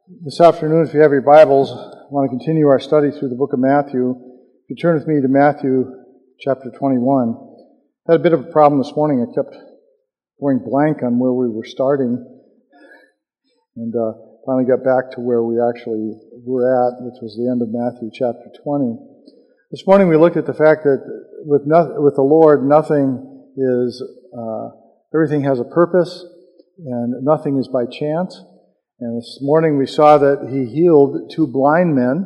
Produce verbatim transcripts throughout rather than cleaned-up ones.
This afternoon, if you have your Bibles, I want to continue our study through the book of Matthew. If you turn with me to Matthew chapter twenty-one. I had a bit of a problem this morning. I kept going blank on where we were starting, and uh, finally got back to where we actually were at, which was the end of Matthew chapter twenty. This morning we looked at the fact that with no, with the Lord, nothing is, uh, everything has a purpose, and nothing is by chance. And this morning we saw that he healed two blind men,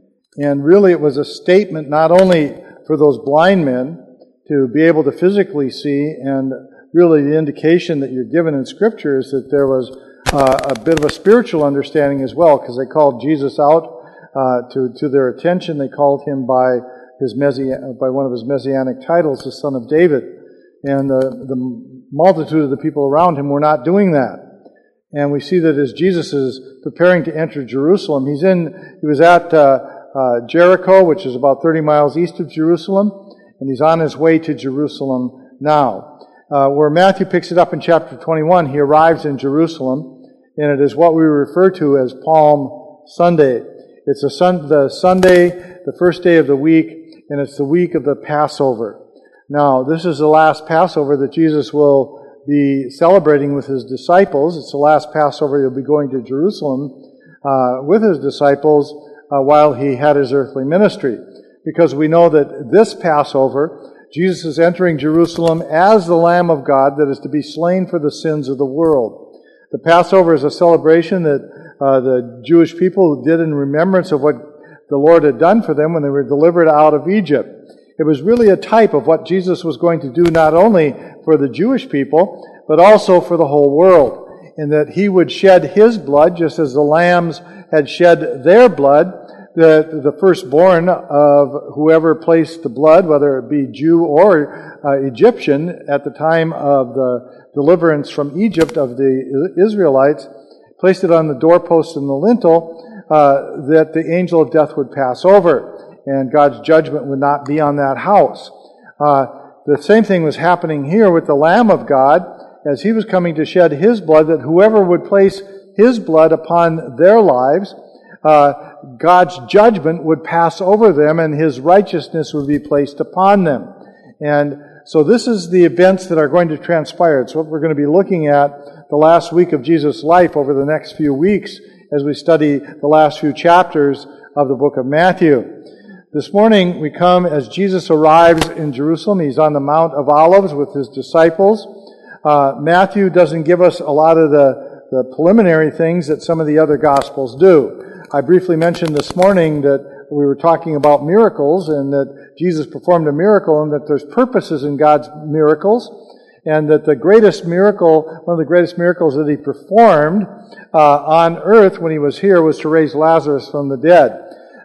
and really it was a statement not only for those blind men to be able to physically see, and really the indication that you're given in Scripture is that there was uh, a bit of a spiritual understanding as well, because they called Jesus out uh, to to their attention. They called him by his messi- by one of his messianic titles, the Son of David, and the, the multitude of the people around him were not doing that. And we see that as Jesus is preparing to enter Jerusalem, he's in, he was at uh, uh, Jericho, which is about thirty miles east of Jerusalem, and he's on his way to Jerusalem now. Uh, where Matthew picks it up in chapter twenty-one, he arrives in Jerusalem, and it is what we refer to as Palm Sunday. It's a sun, the Sunday, the first day of the week, and it's the week of the Passover. Now, this is the last Passover that Jesus will be celebrating with his disciples. It's the last Passover he'll be going to Jerusalem uh, with his disciples uh, while he had his earthly ministry. Because we know that this Passover, Jesus is entering Jerusalem as the Lamb of God that is to be slain for the sins of the world. The Passover is a celebration that uh, the Jewish people did in remembrance of what the Lord had done for them when they were delivered out of Egypt. It was really a type of what Jesus was going to do not only for the Jewish people, but also for the whole world, in that he would shed his blood just as the lambs had shed their blood. The, the firstborn of whoever placed the blood, whether it be Jew or uh, Egyptian, at the time of the deliverance from Egypt of the Israelites, placed it on the doorpost and the lintel, uh, that the angel of death would pass over, and God's judgment would not be on that house. Uh, the same thing was happening here with the Lamb of God, as he was coming to shed his blood, that whoever would place his blood upon their lives, uh, God's judgment would pass over them, and his righteousness would be placed upon them. And so this is the events that are going to transpire. It's what we're going to be looking at the last week of Jesus' life over the next few weeks as we study the last few chapters of the book of Matthew. This morning we come as Jesus arrives in Jerusalem. He's on the Mount of Olives with his disciples. Uh, Matthew doesn't give us a lot of the, the preliminary things that some of the other Gospels do. I briefly mentioned this morning that we were talking about miracles, and that Jesus performed a miracle, and that there's purposes in God's miracles, and that the greatest miracle, one of the greatest miracles that he performed uh, on earth when he was here was to raise Lazarus from the dead.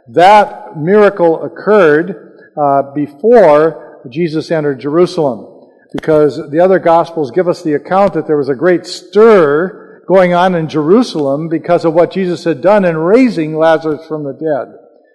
That miracle occurred uh, before Jesus entered Jerusalem, because the other Gospels give us the account that there was a great stir going on in Jerusalem because of what Jesus had done in raising Lazarus from the dead.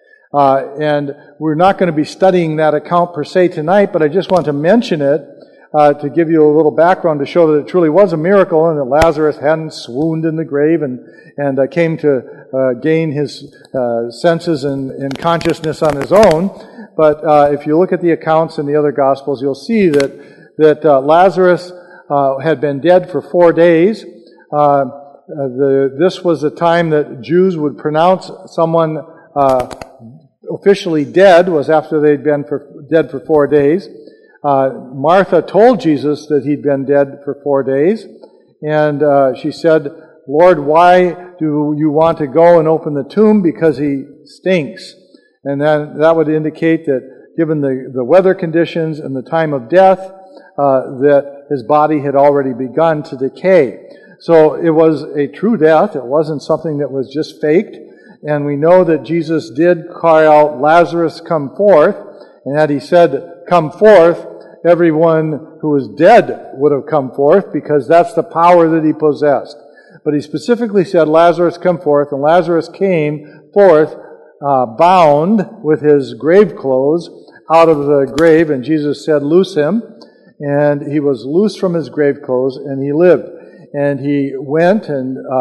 Uh, and we're not going to be studying that account per se tonight, but I just want to mention it uh, to give you a little background to show that it truly was a miracle, and that Lazarus hadn't swooned in the grave and, and uh, came to uh, gain his uh, senses and, and consciousness on his own. But uh, if you look at the accounts in the other Gospels, you'll see that, that uh, Lazarus uh, had been dead for four days. Uh, the, this was the time that Jews would pronounce someone uh, officially dead, was after they'd been for, dead for four days. Uh, Martha told Jesus that he'd been dead for four days, and uh, she said, "Lord, why do you want to go and open the tomb? Because he stinks." And then that would indicate that, given the, the weather conditions and the time of death, uh, that his body had already begun to decay. So it was a true death. It wasn't something that was just faked. And we know that Jesus did cry out, "Lazarus, come forth." And had he said, "Come forth," everyone who was dead would have come forth, because that's the power that he possessed. But he specifically said, "Lazarus, come forth." And Lazarus came forth, uh, bound with his grave clothes out of the grave. And Jesus said, "Loose him." And he was loosed from his grave clothes, and he lived. And he went and uh,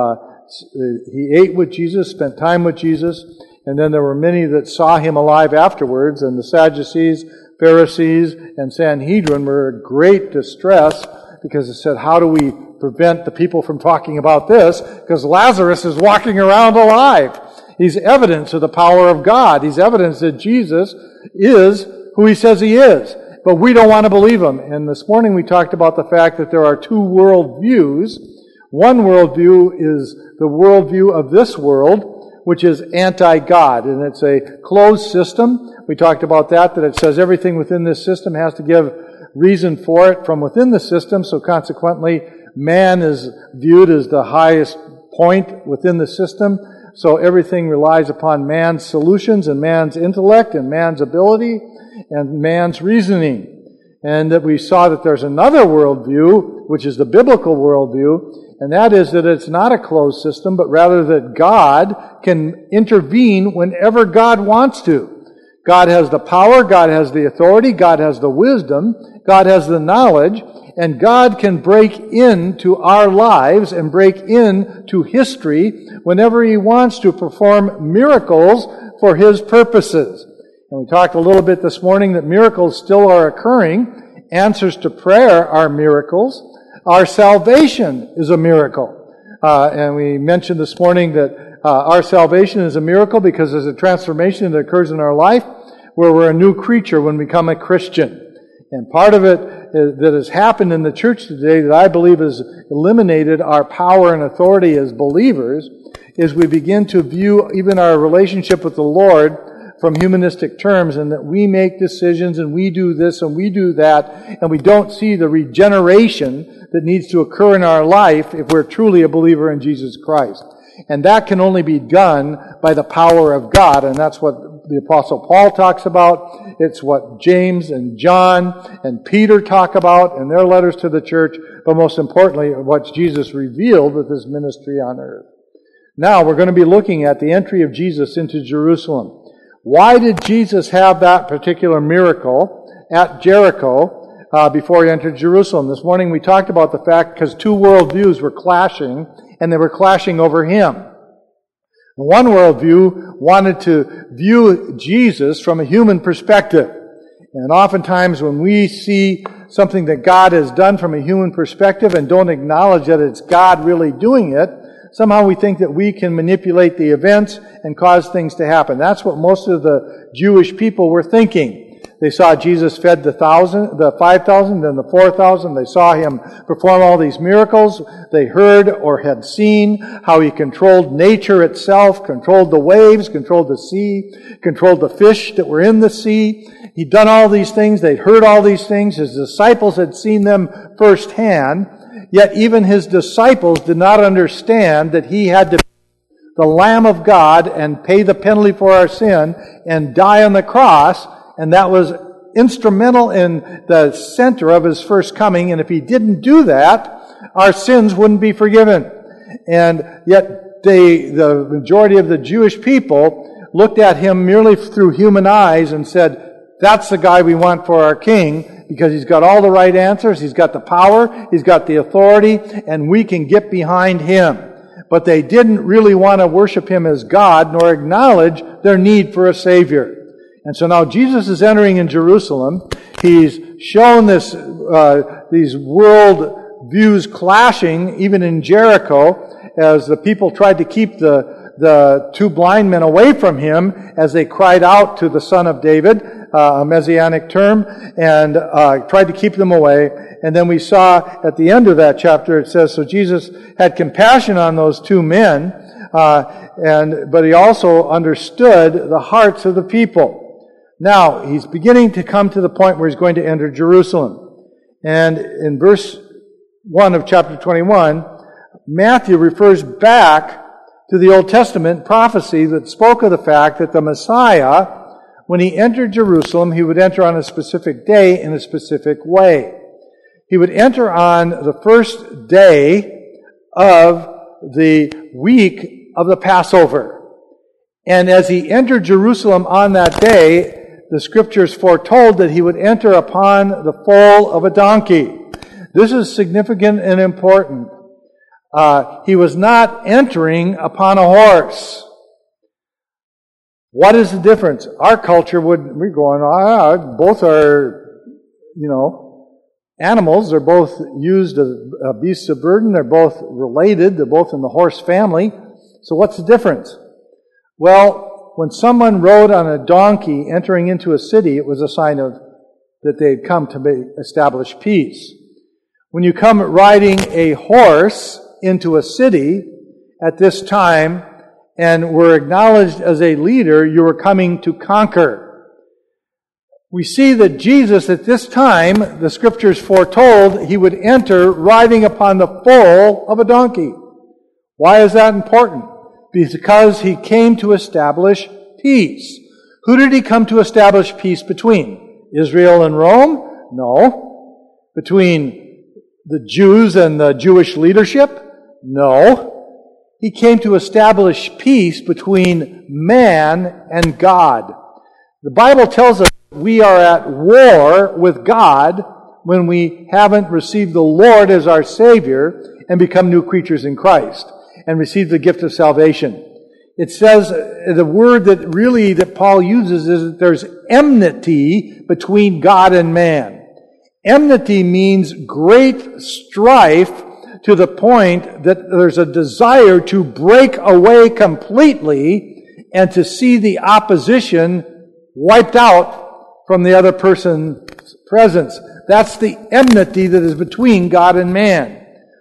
he ate with Jesus, spent time with Jesus, and then there were many that saw him alive afterwards, and the Sadducees, Pharisees, and Sanhedrin were in great distress because it said, how do we prevent the people from talking about this? Because Lazarus is walking around alive. He's evidence of the power of God. He's evidence that Jesus is who he says he is. But we don't want to believe him. And this morning we talked about the fact that there are two worldviews. One worldview is the worldview of this world, which is anti-God. And it's a closed system. We talked about that, that it says everything within this system has to give reason for it from within the system. So consequently, man is viewed as the highest point within the system. So everything relies upon man's solutions and man's intellect and man's ability and man's reasoning. And that we saw that there's another worldview, which is the biblical worldview, and that is that it's not a closed system, but rather that God can intervene whenever God wants to. God has the power, God has the authority, God has the wisdom, God has the knowledge, and God can break into our lives and break into history whenever He wants to perform miracles for His purposes. And we talked a little bit this morning that miracles still are occurring. Answers to prayer are miracles. Our salvation is a miracle. Uh, and we mentioned this morning that uh, our salvation is a miracle because there's a transformation that occurs in our life where we're a new creature when we become a Christian. And part of it is, that has happened in the church today that I believe has eliminated our power and authority as believers is we begin to view even our relationship with the Lord from humanistic terms, and that we make decisions and we do this and we do that, and we don't see the regeneration that needs to occur in our life if we're truly a believer in Jesus Christ. And that can only be done by the power of God, and that's what the Apostle Paul talks about. It's what James and John and Peter talk about in their letters to the church, but most importantly, what Jesus revealed with His ministry on earth. Now, we're going to be looking at the entry of Jesus into Jerusalem. Why did Jesus have that particular miracle at Jericho uh, before He entered Jerusalem? This morning we talked about the fact because two worldviews were clashing, and they were clashing over Him. One worldview wanted to view Jesus from a human perspective. And oftentimes when we see something that God has done from a human perspective and don't acknowledge that it's God really doing it, somehow we think that we can manipulate the events and cause things to happen. That's what most of the Jewish people were thinking. They saw Jesus fed the thousand, the five thousand, then the four thousand. They saw Him perform all these miracles. They heard or had seen how He controlled nature itself, controlled the waves, controlled the sea, controlled the fish that were in the sea. He'd done all these things. They'd heard all these things. His disciples had seen them firsthand. Yet even His disciples did not understand that He had to be the Lamb of God and pay the penalty for our sin and die on the cross, and that was instrumental in the center of His first coming, and if He didn't do that, our sins wouldn't be forgiven. And yet they, the majority of the Jewish people looked at Him merely through human eyes and said, that's the guy we want for our king, because he's got all the right answers, he's got the power, he's got the authority, and we can get behind him. But they didn't really want to worship Him as God, nor acknowledge their need for a Savior. And so now Jesus is entering in Jerusalem. He's shown this, uh, these world views clashing, even in Jericho, as the people tried to keep the, the two blind men away from Him as they cried out to the Son of David, uh, a messianic term, and uh, tried to keep them away. And then we saw at the end of that chapter, it says, so Jesus had compassion on those two men, uh, and but He also understood the hearts of the people. Now, He's beginning to come to the point where He's going to enter Jerusalem. And in verse one of chapter twenty-one, Matthew refers back to the Old Testament prophecy that spoke of the fact that the Messiah, when He entered Jerusalem, He would enter on a specific day in a specific way. He would enter on the first day of the week of the Passover. And as He entered Jerusalem on that day, the Scriptures foretold that He would enter upon the foal of a donkey. This is significant and important. Uh, he was not entering upon a horse. What is the difference? Our culture would, we're going, ah, both are, you know, animals. They're both used as uh, beasts of burden. They're both related. They're both in the horse family. So what's the difference? Well, when someone rode on a donkey entering into a city, it was a sign of that they had come to establish peace. When you come riding a horse into a city at this time and were acknowledged as a leader, you were coming to conquer. We see that Jesus at this time, the Scriptures foretold, he would enter riding upon the foal of a donkey. Why is that important? Because he came to establish peace. Who did he come to establish peace between? Israel and Rome? No. Between the Jews and the Jewish leadership? No. He came to establish peace between man and God. The Bible tells us we are at war with God when we haven't received the Lord as our Savior and become new creatures in Christ and receive the gift of salvation. It says, the word that really that Paul uses is that there's enmity between God and man. Enmity means great strife to the point that there's a desire to break away completely and to see the opposition wiped out from the other person's presence. That's the enmity that is between God and man.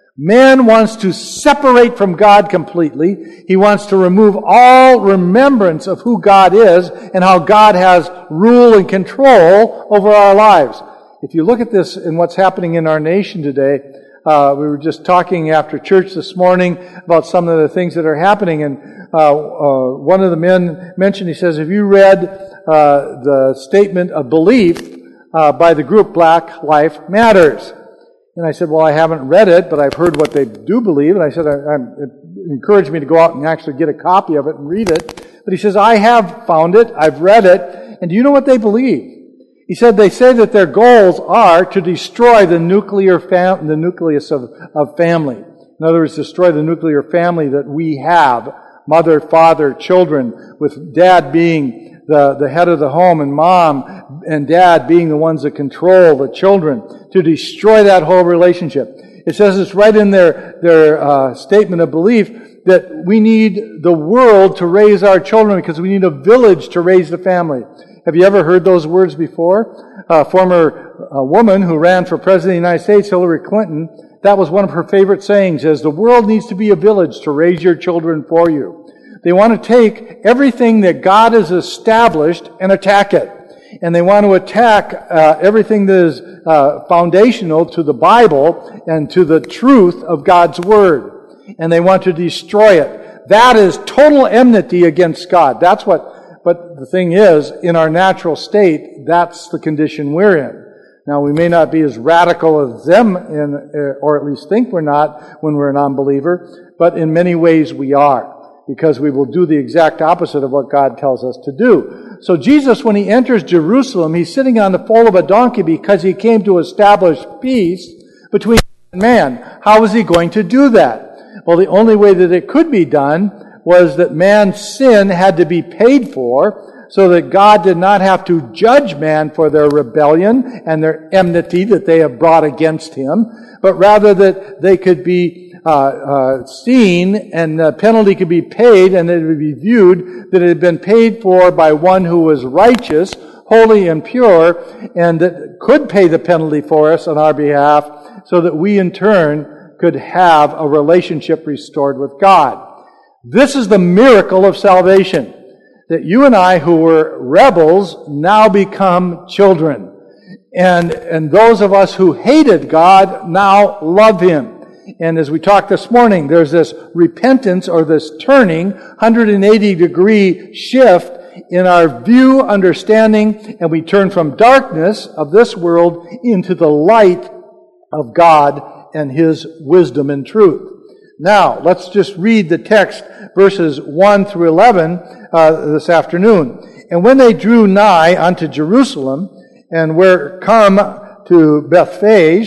Man wants to separate from God completely. He wants to remove all remembrance of who God is and how God has rule and control over our lives. If you look at this and what's happening in our nation today, uh, we were just talking after church this morning about some of the things that are happening, and uh, uh, one of the men mentioned, he says, have you read uh, the statement of belief uh, by the group Black Lives Matter? And I said, well, I haven't read it, but I've heard what they do believe. And I said, I, I'm, it encouraged me to go out and actually get a copy of it and read it. But he says, I have found it, I've read it, and do you know what they believe? He said they say that their goals are to destroy the nuclear fam- the nucleus of, of family. In other words, destroy the nuclear family that we have, mother, father, children, with dad being the, the head of the home and mom and dad being the ones that control the children, to destroy that whole relationship. It says it's right in their, their uh, statement of belief that we need the world to raise our children because we need a village to raise the family. Have you ever heard those words before? A former uh, woman who ran for president of the United States, Hillary Clinton, that was one of her favorite sayings, is the world needs to be a village to raise your children for you. They want to take everything that God has established and attack it. And they want to attack uh, everything that is uh, foundational to the Bible and to the truth of God's Word. And they want to destroy it. That is total enmity against God. That's what, but the thing is, in our natural state, that's the condition we're in. Now, we may not be as radical as them, in, or at least think we're not when we're an unbeliever, but in many ways we are, because we will do the exact opposite of what God tells us to do. So Jesus, when he enters Jerusalem, he's sitting on the foal of a donkey because he came to establish peace between man. How was he going to do that? Well, the only way that it could be done was that man's sin had to be paid for, so that God did not have to judge man for their rebellion and their enmity that they have brought against him, but rather that they could be uh, uh, seen and the penalty could be paid, and it would be viewed that it had been paid for by one who was righteous, holy and pure, and that could pay the penalty for us on our behalf, so that we in turn could have a relationship restored with God. This is the miracle of salvation, that you and I who were rebels now become children. And, and those of us who hated God now love Him. And as we talked this morning, there's this repentance or this turning, one hundred eighty degree shift in our view, understanding, and we turn from darkness of this world into the light of God and His wisdom and truth. Now, let's just read the text, verses one through eleven, uh, this afternoon. And when they drew nigh unto Jerusalem, and were come to Bethphage,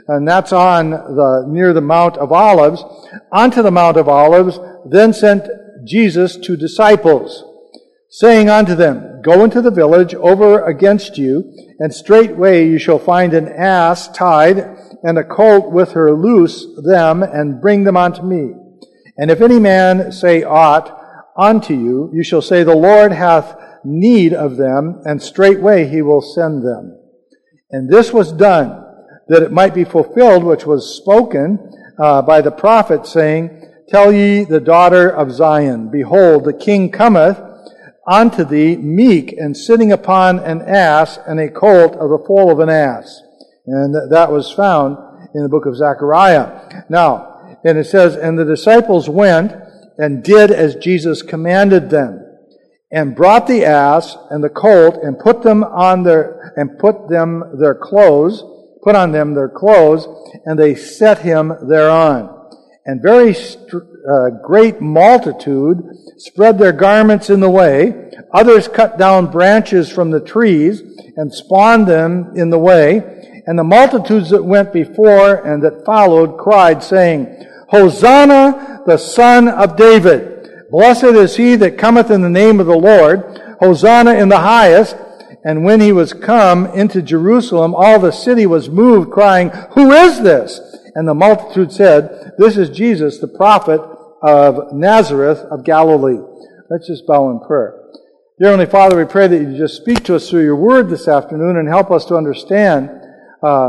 and that's on the near the Mount of Olives. Onto the Mount of Olives, then sent Jesus two disciples, saying unto them, Go into the village over against you, and straightway you shall find an ass tied, and a colt with her. Loose them, and bring them unto me. And if any man say aught unto you, you shall say, The Lord hath need of them, and straightway he will send them. And this was done, that it might be fulfilled which was spoken uh, by the prophet, saying, Tell ye the daughter of Zion, Behold, the king cometh unto thee, meek, and sitting upon an ass, and a colt of the foal of an ass. And that was found in the book of Zechariah. Now, and it says, And the disciples went and did as Jesus commanded them, and brought the ass and the colt, and put them on their and put them their clothes, put on them their clothes, and they set him thereon. And very uh, great multitude spread their garments in the way. Others cut down branches from the trees and spawned them in the way. And the multitudes that went before and that followed cried, saying, Hosanna, the Son of David. Blessed is he that cometh in the name of the Lord. Hosanna in the highest. And when he was come into Jerusalem, all the city was moved, crying, Who is this? And the multitude said, This is Jesus, the prophet of Nazareth of Galilee. Let's just bow in prayer. Dear Heavenly Father, we pray that you just speak to us through your word this afternoon and help us to understand uh,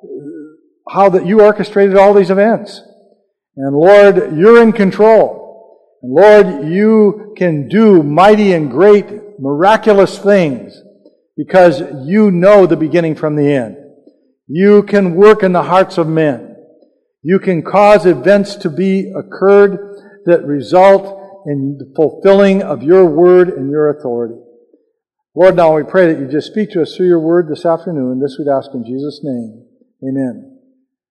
how that you orchestrated all these events. And Lord, you're in control. And Lord, you can do mighty and great, miraculous things because you know the beginning from the end. You can work in the hearts of men. You can cause events to be occurred that result in the fulfilling of your word and your authority. Lord, now we pray that you just speak to us through your word this afternoon. This we'd ask in Jesus' name. Amen.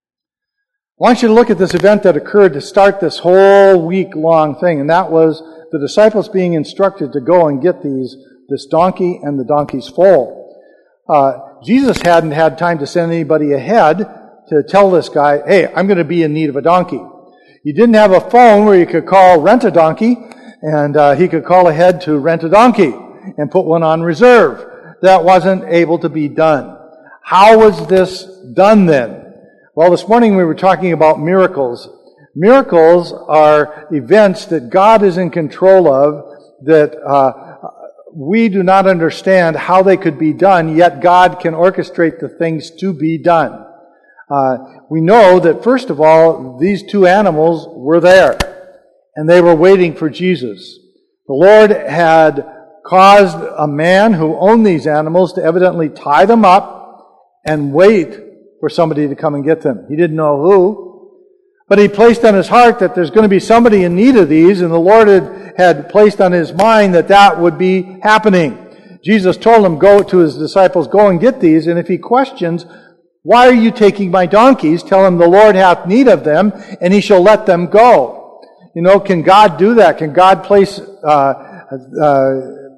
I want you to look at this event that occurred to start this whole week-long thing, and that was the disciples being instructed to go and get these this donkey and the donkey's foal. Uh, Jesus hadn't had time to send anybody ahead to tell this guy, hey, I'm going to be in need of a donkey. You didn't have a phone where you could call rent a donkey, and uh, he could call ahead to rent a donkey and put one on reserve. That wasn't able to be done. How was this done then? Well, this morning we were talking about miracles. Miracles are events that God is in control of that uh, we do not understand how they could be done, yet God can orchestrate the things to be done. Uh, we know that, first of all, these two animals were there, and they were waiting for Jesus. The Lord had caused a man who owned these animals to evidently tie them up and wait for somebody to come and get them. He didn't know who, but he placed on his heart that there's going to be somebody in need of these, and the Lord had, had placed on his mind that that would be happening. Jesus told him, go to his disciples, go and get these, and if he questions, why are you taking my donkeys? Tell him the Lord hath need of them, and he shall let them go. You know, can God do that? Can God place uh, uh,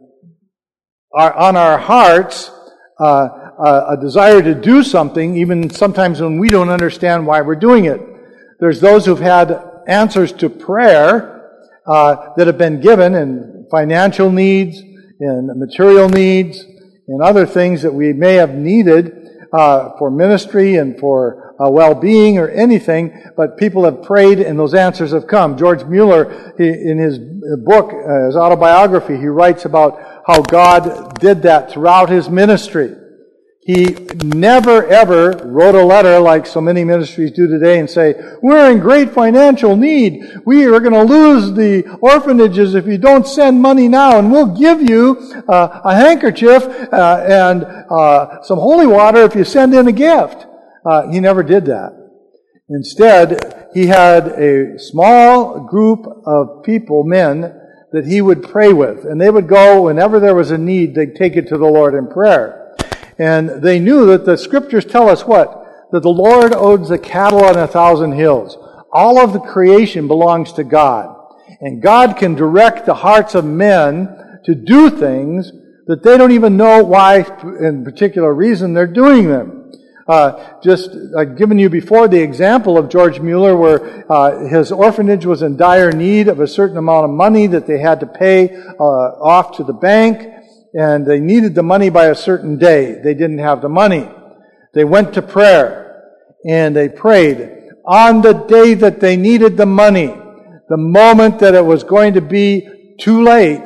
our, on our hearts uh, a desire to do something, even sometimes when we don't understand why we're doing it? There's those who've had answers to prayer uh, that have been given in financial needs, in material needs, in other things that we may have needed Uh, for ministry and for uh, well-being or anything, but people have prayed and those answers have come. George Mueller, he, in his book, uh, his autobiography, he writes about how God did that throughout his ministry. He never ever wrote a letter like so many ministries do today and say, we're in great financial need. We are going to lose the orphanages if you don't send money now, and we'll give you uh, a handkerchief uh, and uh, some holy water if you send in a gift. Uh, he never did that. Instead, he had a small group of people, men, that he would pray with. And they would go, whenever there was a need, they'd take it to the Lord in prayer. And they knew that the Scriptures tell us what? That the Lord owns the cattle on a thousand hills. All of the creation belongs to God. And God can direct the hearts of men to do things that they don't even know why, in particular reason, they're doing them. Uh, just uh, given you before the example of George Mueller, where uh, his orphanage was in dire need of a certain amount of money that they had to pay uh, off to the bank, and they needed the money by a certain day. They didn't have the money. They went to prayer, and they prayed. On the day that they needed the money, the moment that it was going to be too late,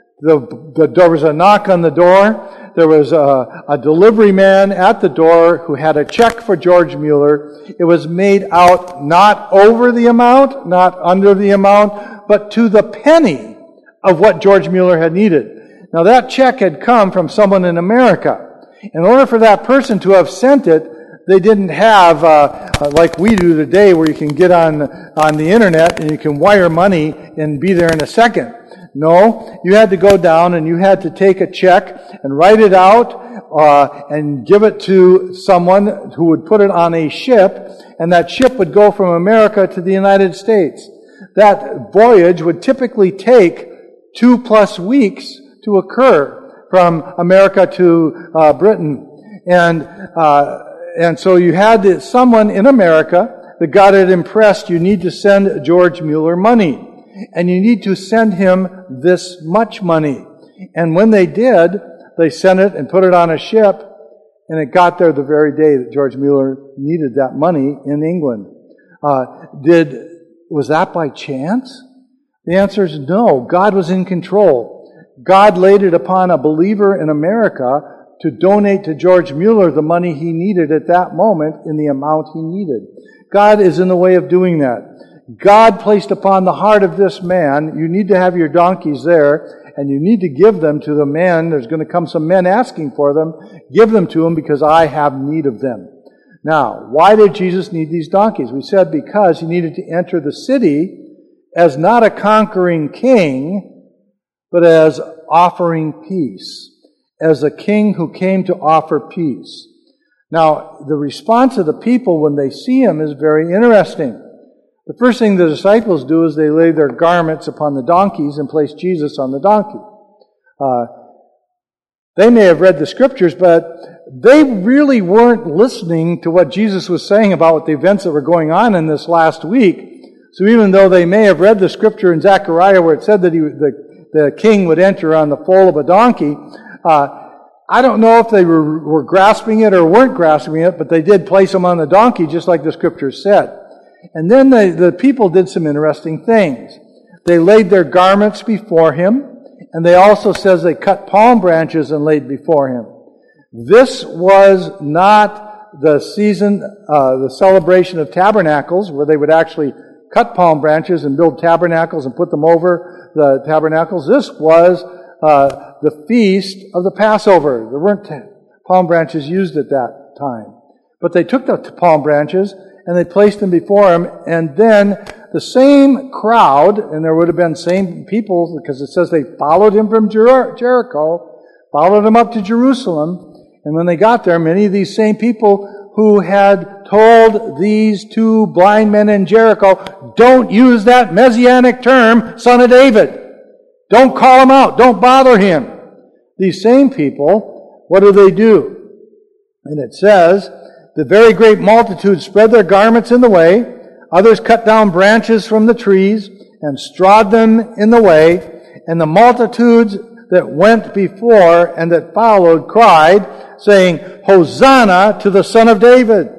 the, the, there was a knock on the door. There was a, a delivery man at the door who had a check for George Mueller. It was made out not over the amount, not under the amount, but to the penny of what George Mueller had needed. Now that check had come from someone in America. In order for that person to have sent it, they didn't have, uh, like we do today, where you can get on, on the internet and you can wire money and be there in a second. No, you had to go down and you had to take a check and write it out uh, and give it to someone who would put it on a ship, and that ship would go from America to the United States. That voyage would typically take two plus weeks to occur from America to uh, Britain. And uh, and so you had to, someone in America that got it impressed, you need to send George Mueller money. And you need to send him this much money. And when they did, they sent it and put it on a ship, and it got there the very day that George Mueller needed that money in England. Uh, did, was that by chance? The answer is no. God was in control. God laid it upon a believer in America to donate to George Mueller the money he needed at that moment in the amount he needed. God is in the way of doing that. God placed upon the heart of this man, you need to have your donkeys there, and you need to give them to the men. There's going to come some men asking for them. Give them to him because I have need of them. Now, why did Jesus need these donkeys? We said because he needed to enter the city as not a conquering king, but as offering peace. As a king who came to offer peace. Now, the response of the people when they see him is very interesting. The first thing the disciples do is they lay their garments upon the donkeys and place Jesus on the donkey. Uh, they may have read the scriptures, but they really weren't listening to what Jesus was saying about the events that were going on in this last week. So even though they may have read the scripture in Zechariah where it said that he, the, the king would enter on the foal of a donkey, uh, I don't know if they were, were grasping it or weren't grasping it, but they did place him on the donkey just like the scriptures said. And then the, the people did some interesting things. They laid their garments before him, and they also says they cut palm branches and laid before him. This was not the season, uh, the celebration of tabernacles, where they would actually cut palm branches and build tabernacles and put them over the tabernacles. This was uh, the feast of the Passover. There weren't t- palm branches used at that time. But they took the palm branches and they placed them before him, and then the same crowd, and there would have been same people, because it says they followed him from Jer- Jericho, followed him up to Jerusalem, and when they got there, many of these same people who had told these two blind men in Jericho, don't use that messianic term, son of David. Don't call him out. Don't bother him. These same people, what do they do? And it says, the very great multitude spread their garments in the way. Others cut down branches from the trees and strawed them in the way. And the multitudes that went before and that followed cried, saying, Hosanna to the Son of David.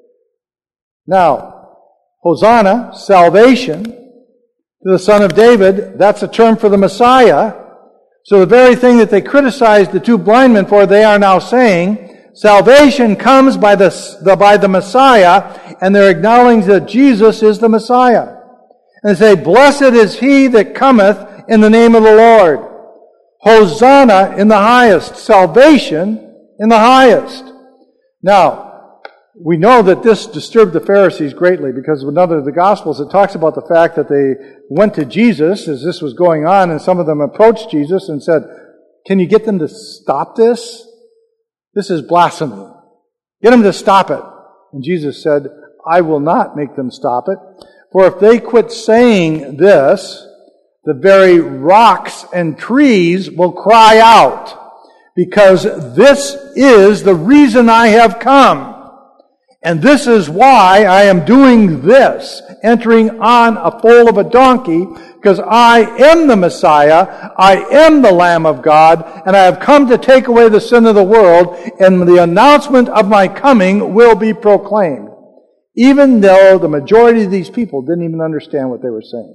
Now, Hosanna, salvation, to the Son of David, that's a term for the Messiah. So the very thing that they criticized the two blind men for, they are now saying, salvation comes by the, the, by the Messiah, and they're acknowledging that Jesus is the Messiah. And they say, blessed is he that cometh in the name of the Lord. Hosanna in the highest. Salvation in the highest. Now, we know that this disturbed the Pharisees greatly, because in another of the Gospels it talks about the fact that they went to Jesus as this was going on, and some of them approached Jesus and said, can you get them to stop this? This is blasphemy. Get them to stop it. And Jesus said, I will not make them stop it. For if they quit saying this, the very rocks and trees will cry out, because this is the reason I have come. And this is why I am doing this, entering on a foal of a donkey, because I am the Messiah, I am the Lamb of God, and I have come to take away the sin of the world, and the announcement of my coming will be proclaimed. Even though the majority of these people didn't even understand what they were saying.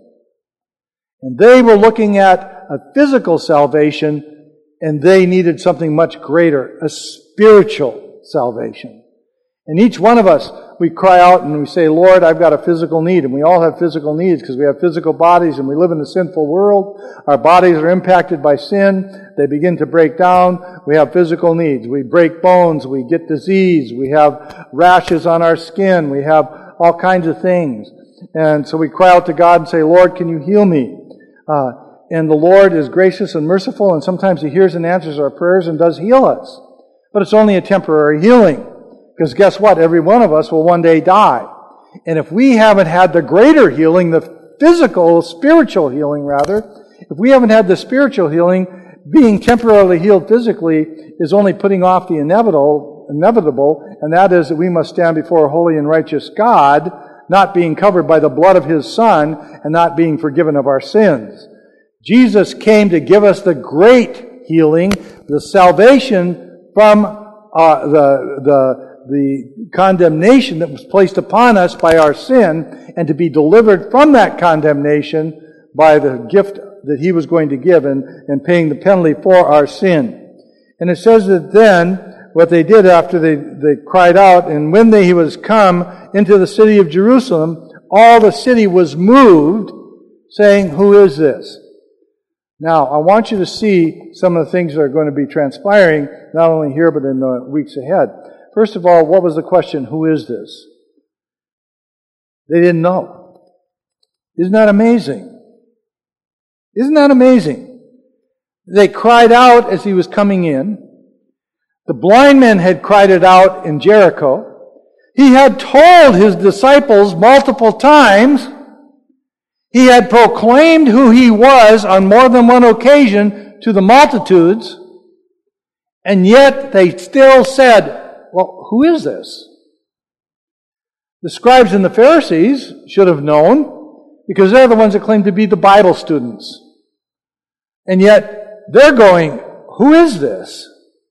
And they were looking at a physical salvation, and they needed something much greater, a spiritual salvation. And each one of us, we cry out and we say, Lord, I've got a physical need. And we all have physical needs because we have physical bodies and we live in a sinful world. Our bodies are impacted by sin. They begin to break down. We have physical needs. We break bones. We get disease. We have rashes on our skin. We have all kinds of things. And so we cry out to God and say, Lord, can you heal me? Uh, and the Lord is gracious and merciful, and sometimes He hears and answers our prayers and does heal us. But it's only a temporary healing. Because guess what? Every one of us will one day die. And if we haven't had the greater healing, the physical, spiritual healing rather, if we haven't had the spiritual healing, being temporarily healed physically is only putting off the inevitable, inevitable, and that is that we must stand before a holy and righteous God, not being covered by the blood of His Son, and not being forgiven of our sins. Jesus came to give us the great healing, the salvation from uh, the the the condemnation that was placed upon us by our sin, and to be delivered from that condemnation by the gift that He was going to give and, and paying the penalty for our sin. And it says that then, what they did after they, they cried out, and when they, He was come into the city of Jerusalem, all the city was moved, saying, who is this? Now, I want you to see some of the things that are going to be transpiring, not only here, but in the weeks ahead. First of all, what was the question? Who is this? They didn't know. Isn't that amazing? Isn't that amazing? They cried out as He was coming in. The blind men had cried it out in Jericho. He had told His disciples multiple times. He had proclaimed who He was on more than one occasion to the multitudes. And yet they still said, well, who is this? The scribes and the Pharisees should have known, because they're the ones that claim to be the Bible students. And yet they're going, who is this?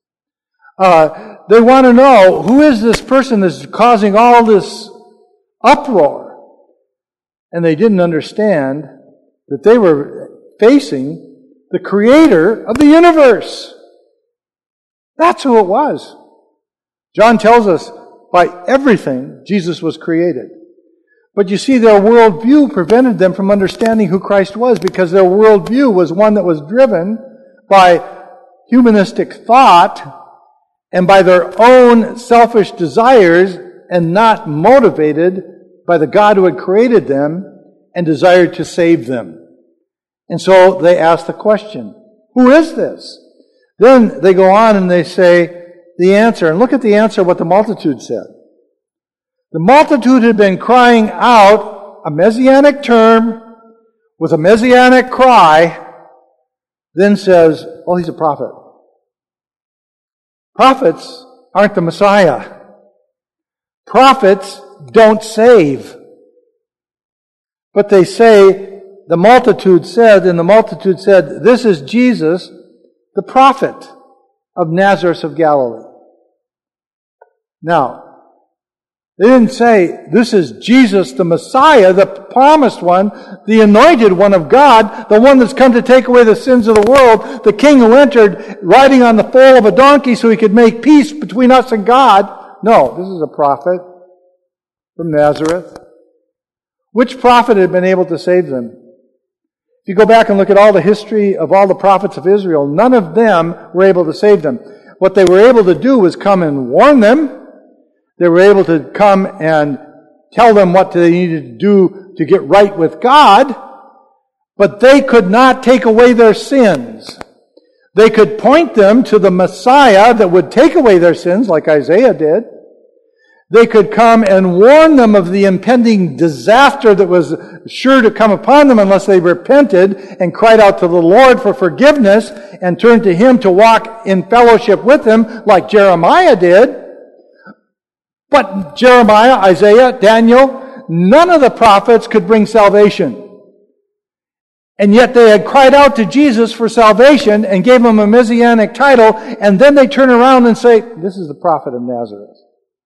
Uh, they want to know, who is this person that's causing all this uproar? And they didn't understand that they were facing the Creator of the universe. That's who it was. John tells us, by everything, Jesus was created. But you see, their worldview prevented them from understanding who Christ was, because their worldview was one that was driven by humanistic thought and by their own selfish desires, and not motivated by the God who had created them and desired to save them. And so they ask the question, who is this? Then they go on and they say, the answer, and look at the answer, what the multitude said. The multitude had been crying out a messianic term with a messianic cry, then says, well, he's a prophet. Prophets aren't the Messiah. Prophets don't save. But they say, the multitude said, and the multitude said, this is Jesus, the prophet of Nazareth of Galilee. Now, they didn't say, this is Jesus the Messiah, the promised one, the anointed one of God, the one that's come to take away the sins of the world, the King who entered riding on the foal of a donkey so He could make peace between us and God. No, this is a prophet from Nazareth. Which prophet had been able to save them? If you go back and look at all the history of all the prophets of Israel, none of them were able to save them. What they were able to do was come and warn them. They were able to come and tell them what they needed to do to get right with God, but they could not take away their sins. They could point them to the Messiah that would take away their sins, like Isaiah did. They could come and warn them of the impending disaster that was sure to come upon them unless they repented and cried out to the Lord for forgiveness and turned to Him to walk in fellowship with Him like Jeremiah did. But Jeremiah, Isaiah, Daniel, none of the prophets could bring salvation. And yet they had cried out to Jesus for salvation and gave him a messianic title, and then they turn around and say, this is the prophet of Nazareth.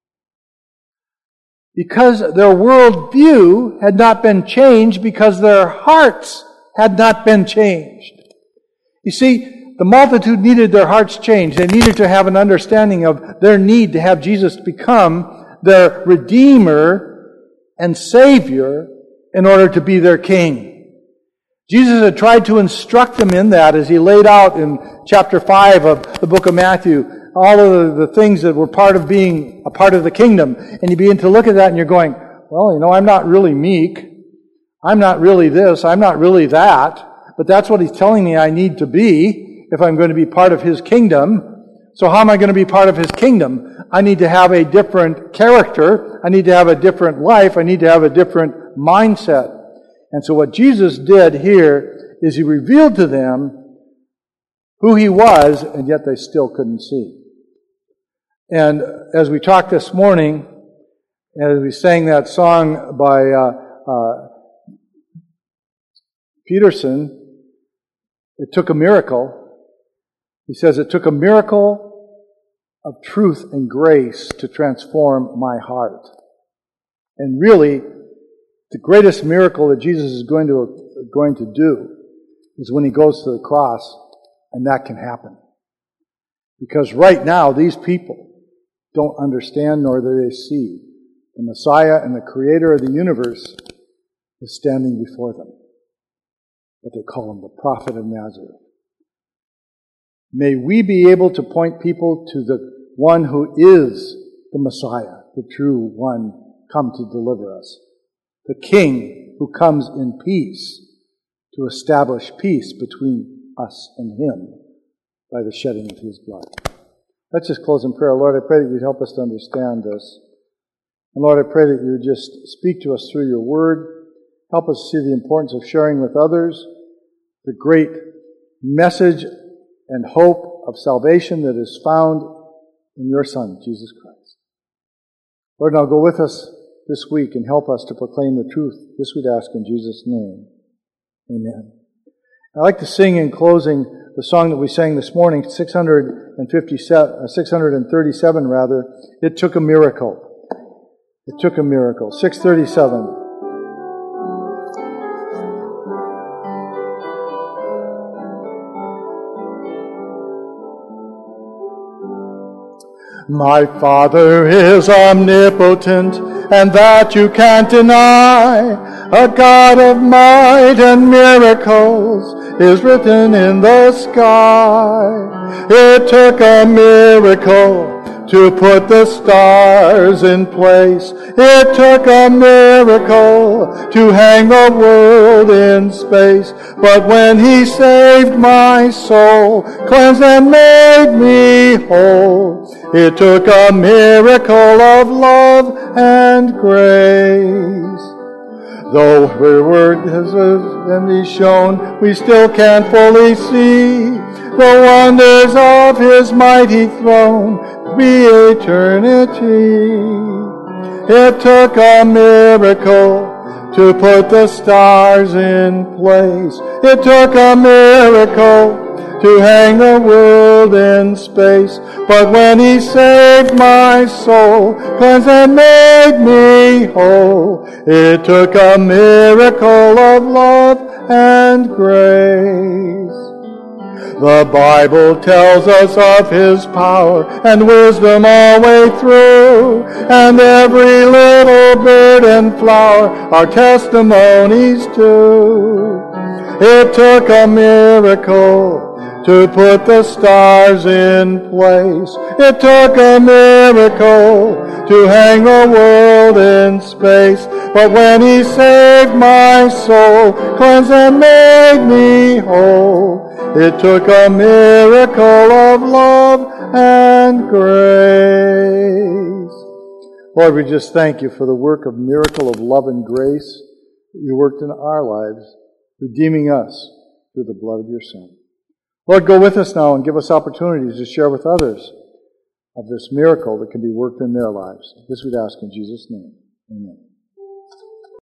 Because their worldview had not been changed, because their hearts had not been changed. You see, the multitude needed their hearts changed. They needed to have an understanding of their need to have Jesus become their Redeemer and Savior in order to be their King. Jesus had tried to instruct them in that as he laid out in chapter five of the book of Matthew all of the, the things that were part of being a part of the kingdom. And you begin to look at that and you're going, well, you know, I'm not really meek. I'm not really this. I'm not really that. But that's what he's telling me I need to be if I'm going to be part of his kingdom. So how am I going to be part of his kingdom? I need to have a different character. I need to have a different life. I need to have a different mindset. And so what Jesus did here is he revealed to them who he was, and yet they still couldn't see. And as we talked this morning, as we sang that song by uh, uh, Peterson, it took a miracle. He says it took a miracle of truth and grace to transform my heart. And really, the greatest miracle that Jesus is going to going to do is when he goes to the cross, and that can happen. Because right now, these people don't understand nor do they see the Messiah and the Creator of the universe is standing before them. But they call him the prophet of Nazareth. May we be able to point people to the one who is the Messiah, the true one come to deliver us. The King who comes in peace to establish peace between us and him by the shedding of his blood. Let's just close in prayer. Lord, I pray that you'd help us to understand this. And Lord, I pray that you would just speak to us through your word. Help us see the importance of sharing with others the great message and hope of salvation that is found in your Son, Jesus Christ. Lord, now go with us this week and help us to proclaim the truth. This we'd ask in Jesus' name. Amen. I'd like to sing in closing the song that we sang this morning, six fifty-seven, six thirty-seven rather. It took a miracle. It took a miracle. six thirty-seven. My Father is omnipotent, and that you can't deny. A God of might and miracles is written in the sky. It took a miracle to put the stars in place. It took a miracle to hang the world in space. But when he saved my soul, cleansed and made me whole, it took a miracle of love and grace. Though her word has been shown, we still can't fully see the wonders of his mighty throne, be eternity. It took a miracle to put the stars in place. It took a miracle to hang the world in space. But when he saved my soul, cleansed and made me whole, it took a miracle of love and grace. The Bible tells us of his power and wisdom all the way through, and every little bird and flower are testimonies too. It took a miracle to put the stars in place. It took a miracle to hang the world in space. But when he saved my soul, cleansed and made me whole, it took a miracle of love and grace. Lord, we just thank you for the work of miracle of love and grace that you worked in our lives, redeeming us through the blood of your Son. Lord, go with us now and give us opportunities to share with others of this miracle that can be worked in their lives. This we'd ask in Jesus' name. Amen.